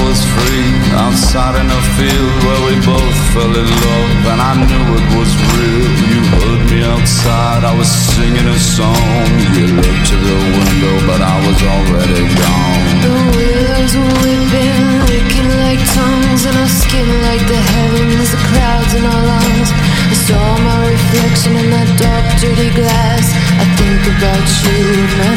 was free, outside in a field where we both fell in love, and I knew it was real. You heard me outside, I was singing a song. You looked to the window, but I was already gone. The willows were whipping, licking like tongues, and our skin like the heavens, the clouds in our lungs. I saw my reflection in that dark, dirty glass. I think about you now.